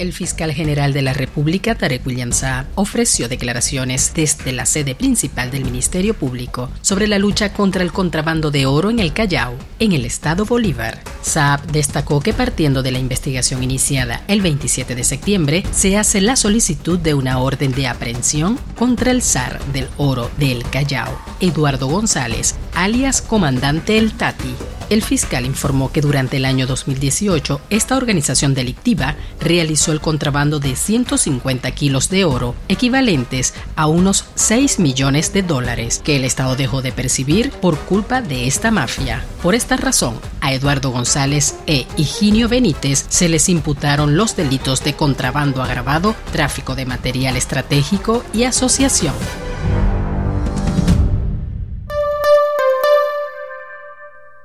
El fiscal general de la República, Tarek William Saab, ofreció declaraciones desde la sede principal del Ministerio Público sobre la lucha contra el contrabando de oro en el Callao, en el estado Bolívar. Saab destacó que partiendo de la investigación iniciada el 27 de septiembre, se hace la solicitud de una orden de aprehensión contra el zar del oro del Callao, Eduardo González, alias Comandante El Tati. El fiscal informó que durante el año 2018, esta organización delictiva realizó el contrabando de 150 kilos de oro, equivalentes a unos $6 millones, que el Estado dejó de percibir por culpa de esta mafia. Por esta razón, a Eduardo González e Higinio Benítez se les imputaron los delitos de contrabando agravado, tráfico de material estratégico y asociación.